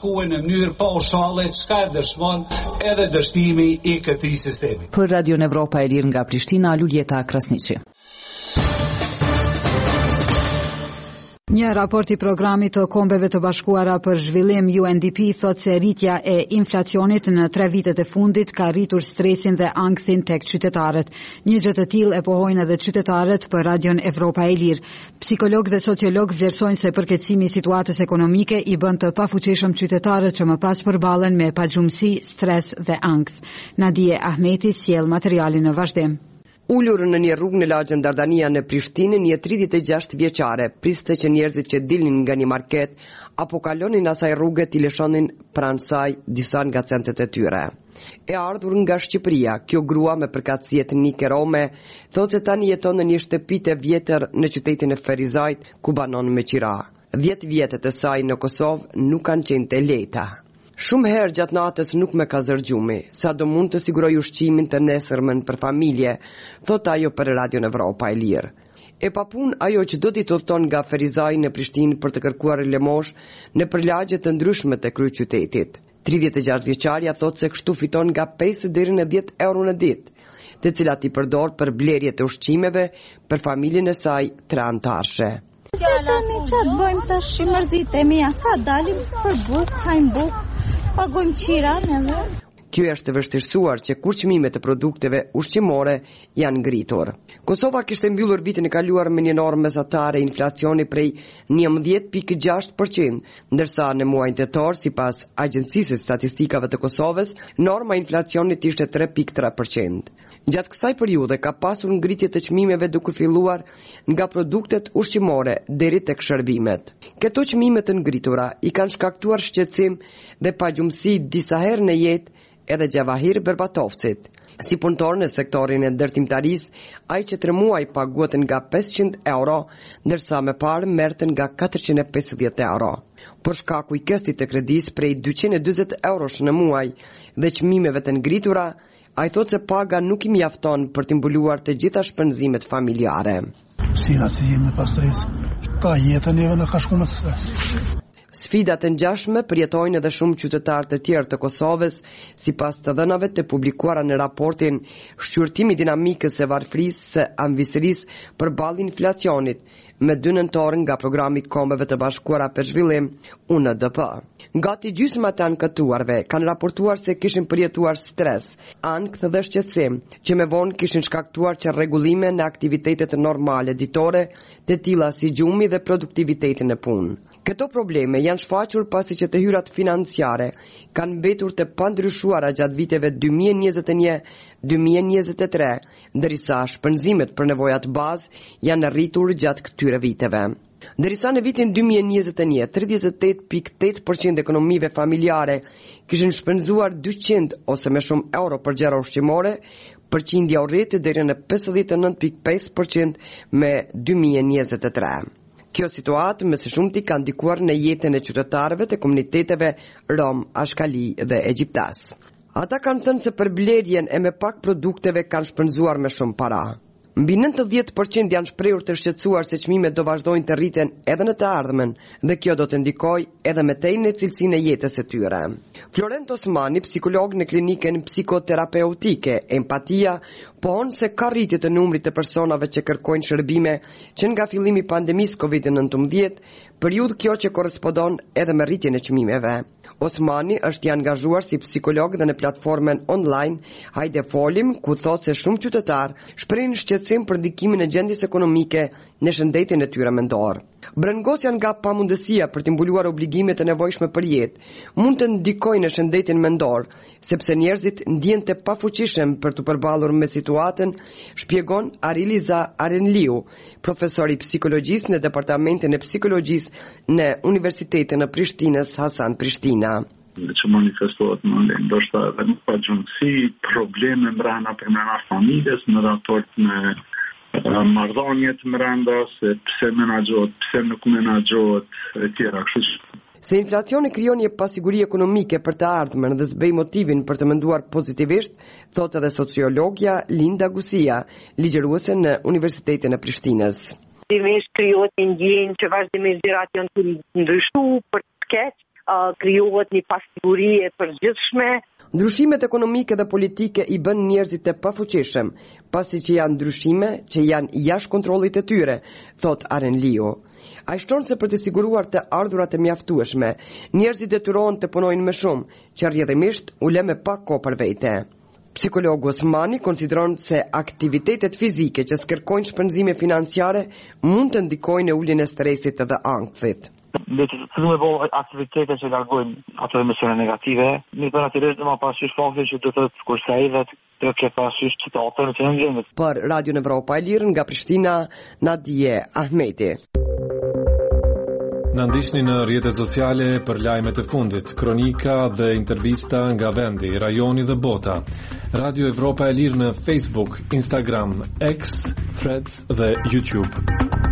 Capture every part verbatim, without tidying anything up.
bashkuar në mënyrë paushale çka e dëshmon edhe dështimi i këtij sistemi. Për Radio Evropa e Lirë nga Prishtina, Luljeta Krasniqi. Një raport i programit të Kombeve të Bashkuara për Zhvillim U N D P thot se rritja e inflacionit në tre vitet e fundit ka rritur stresin dhe ankthin tek qytetarët. Një gjë të tillë e pohojnë edhe qytetarët për Radion Evropa e Lirë. Psikolog dhe sociolog vlerësojnë se përkeqësimi i situatës ekonomike i bën të pafuqishëm qytetarët që më pas përballen me pagjumësi, stres dhe ankth. Nadije Ahmeti sjell materialin në vazhdim. Ullur në një rrugë në lagjën Dardania në Prishtinë, një tridhjetë e gjashtë vjeçare priste që njerëzit që dilnin nga një market apo kalonin asaj rrugë t'i lëshonin pranë saj disa nga centet e tyre. E ardhur nga Shqipëria, kjo grua me përkatësi etnike rome thotë se tani jeton në një shtëpi të vjetër në qytetin e Ferizajt ku banon me qira. Dhjetë vjetet e saj në Kosovë nuk kanë qenë të lehta. Shumë herë gjatë natës nuk me ka zërgjumi, sa do mund të siguroj ushqimin të nesërmen për familje, thot ajo për Radion Evropa e Lirë. E pa punë ajo që do t'i udhton nga Ferizaj në Prishtinë për të kërkuar lemosh në përlagje të ndryshme të kryeqytetit. tridhjetë e gjashtë vjeçaria thot se kështu fiton nga pesë deri në dhjetë euro në ditë, të cilat i përdor për blerje të ushqimeve për familjen e saj tre anëtarëse. Tani çfarë bëjmë tash, mërzitemi, sa dalim për bukë, hajmë bukë, pagojmë qiran edhe. Kjo është të vështirësuar që kur çmimet e produkteve ushqimore janë ngritur. Kosova kishte mbyllur vitin e kaluar me një normë mesatare inflacioni prej njëmbëdhjetë pikë gjashtë përqind, ndërsa në muajin tetor, sipas Agjencisë së Statistikave të Kosovës, norma e inflacionit ishte tre pikë tre përqind. Gjatë kësaj periudhe ka pasur ngritje të çmimeve duke filluar nga produktet ushqimore deri tek shërbimet. Këto çmime të ngritura i kanë shkaktuar shqetësim dhe pagjumësi disa herë në jetë edhe Gjavahir Berbatovcit. Si punëtor në sektorin e ndërtimtarisë, ai që tre muaj paguhet nga pesëqind euro, ndërsa më parë merrte nga katërqind e pesëdhjetë euro. Për shkaku i kestit të kredis prej dyqind e dyzet eurosh në muaj dhe çmimeve të ngritura, ai thotë se paga nuk i mjafton për të mbuluar të gjitha shpenzimet familjare. Si atë jemi pas stres, ta jetën e në ka shku me stres. Sfidat e ngjashme përjetojnë edhe shumë qytetarë të tjerë të Kosovës, sipas të dhënave të publikuara në raportin Shqyrtimi dinamikës së varfërisë së anëvisërisë përballë inflacionit me dy nëntor nga programi Kombeve të Bashkuara për Zhvillim U N D P. Gati gjysma të ankëtuarve kanë raportuar se kishin përjetuar stres, ankth dhe shqetësim, që me vonë kishin shkaktuar që rregullime në aktivitetet normale ditore, të tilla si gjumi dhe produktivitetin e punë. Këto probleme janë shfaqur pasi që të hyrat financiare kanë mbetur të pandryshuara gjatë viteve dy mijë e njëzet e një - dy mijë e njëzet e tre, ndërsa shpenzimet për nevojat bazë janë rritur gjatë këtyre viteve. Ndërsa në vitin dy mijë e njëzet e një, tridhjetë e tetë pikë tetë përqind ekonomive familjare kishin shpenzuar dyqind ose më shumë euro për gjëra ushqimore, përqindja u rriti deri në pesëdhjetë e nëntë pikë pesë përqind me dy mijë e njëzet e tre. Kjo situatë me së shumti ka ndikuar në jetën e qytetarëve të komuniteteve rom, ashkali dhe egjiptas. Ata kanë thënë se për blerjen e me pak produkteve kanë shpenzuar me shumë para. Mbi nëntëdhjetë përqind janë shprehur të shqetësuar se çmimet do vazhdojnë të rriten edhe në të ardhmen dhe kjo do të ndikojë edhe me tej në cilësinë e jetës së tyre. Florent Osmani, psikolog në klinikën psikoterapeutike Empatia, pohon se ka rritje të numrit të personave që kërkojnë shërbime që nga fillimi i pandemisë kovid nëntëmbëdhjetë, periudhë kjo që korrespondon edhe me rritjen e çmimeve. Osmani është i angazhuar si psikolog dhe në platformën online Hajde Folim, ku thotë se shumë qytetar shprehin shqetësim për ndikimin e gjendjes ekonomike në shëndetin e tyre mendor. Brengosja nga pamundësia për të mbuluar obligimet e nevojshme për jetë mund të ndikojë në shëndetin mendor, sepse njerëzit ndjen të pafuqishëm për të përballur me situatën, shpjegon Ariliza Arenliu, profesor i psikologjisë në Departamentin e Psikologjisë në Universitetin e Prishtinës Hasan Prishtina. Që manifestohet më ndoshta edhe në pagjumësi, probleme mbrana përmbrana familjes në raport me marrëdhëniet brenda, se pse menaxhohet, pse nuk menaxhohet e tjera, kështu që se inflacioni krijon një pasiguri ekonomike për të ardhmen dhe zbej motivin për të menduar pozitivisht, thotë edhe sociologja Linda Gusia, ligjëruese në Universitetin e Prishtinës. Vazhdimisht krijohet një ndjenjë që vazhdimisht gjërat janë të ndryshuar për të keq, uh, krijohet një pasiguri e përgjithshme. Ndryshimet ekonomike dhe politike i bën njerëzit të pafuqishëm, pasi që janë ndryshime që janë jashtë kontrollit të tyre, thot Aren Lio. Ai shton se për të siguruar të ardhurat e mjaftueshme, njerëzit detyrohen të punojnë më shumë, që rrjedhimisht u lë me pak kohë për vete. Psikologu Osmani konsideron se aktivitetet fizike që skërkojnë shpenzime financiare mund të ndikojnë në uljen e stresit dhe ankthit. Le të fillojmë bëjmë aktivitete që largojnë ato emisione negative. Mi për natyrisht do ma parasysh faktin që do të thotë kurse ai vetë do të parasysh situatën që ne jemi. Për Radio Evropa e Lirë nga Prishtina, Nadije Ahmeti. Na ndiqni në rrjetet sociale për lajmet e fundit, kronika dhe intervista nga vendi, rajoni dhe bota. Radio Evropa e Lirë në Facebook, Instagram, X, Threads dhe YouTube.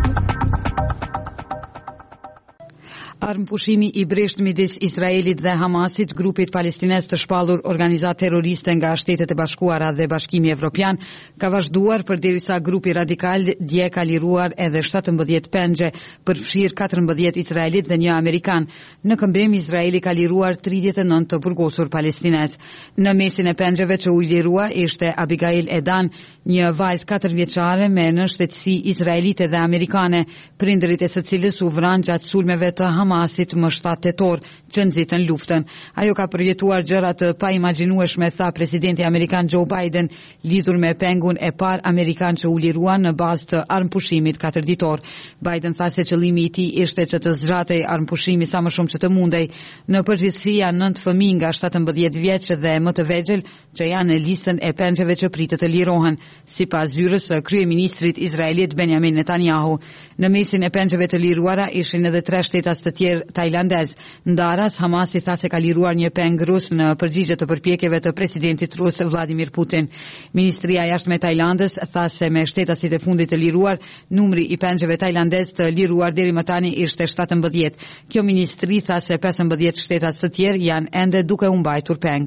Armpushimi i bresht midis Izraelit dhe Hamasit, grupit palestines të shpallur organizat terroriste nga Shtetet e Bashkuara dhe Bashkimi Evropian, ka vazhduar përderisa grupi radikal dje ka liruar edhe shtatëmbëdhjetë pengje, përfshirë katërmbëdhjetë Izraelit dhe një Amerikan. Në këmbim, Izraeli ka liruar tridhjetë e nëntë të burgosur palestines. Në mesin e pengjeve që u lirua ishte Abigail Edan, një vajzë katër vjeçare me në shtetësi izraelite dhe amerikane, prindërit e së cilës u vranë gjatë sulmeve të Hamasit më shtatë tetor që nxitën luftën. Ajo ka përjetuar gjëra të paimagjinueshme, tha presidenti amerikan Joe Biden, lidhur me pengun e parë amerikan që u lirua në bazë të armpushimit katërditor. Biden tha se qëllimi i tij ishte që të zgjatej armpushimi sa më shumë që të mundej. Në përgjithësi janë nëntë fëmijë nga shtatëmbëdhjetë vjeç dhe më të vegjël që janë në listën e pengjeve që pritet të lirohen, sipas zyrës së kryeministrit izraelit Benjamin Netanyahu. Në mesin e pengjeve të liruara ishin edhe tre shtetas të tjerë tajlandez. Ndaras, Hamasi tha se ka liruar një peng rus në përgjigje të përpjekjeve të presidentit rus Vladimir Putin. Ministria e jashtme e Tajlandës tha se me shtetasit e fundit të liruar, numri i pengjeve tajlandez të liruar deri më tani ishte shtatëmbëdhjetë. Kjo ministri tha se pesëmbëdhjetë shtetas të tjerë janë ende duke u mbajtur peng.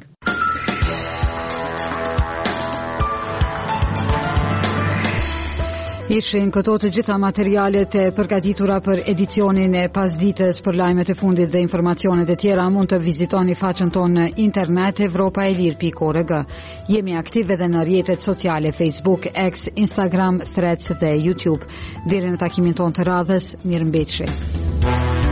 Ishin këto të gjitha materialet e përgatitura për edicionin e pasditës. Për lajmet e fundit dhe informacionet e tjera mund të vizitoni faqen tonë në internet evropaelir pikë org. Jemi aktiv edhe në rrjetet sociale Facebook, X, Instagram, Threads dhe YouTube. Deri në takimin tonë të radhës, mirëmbëjtje.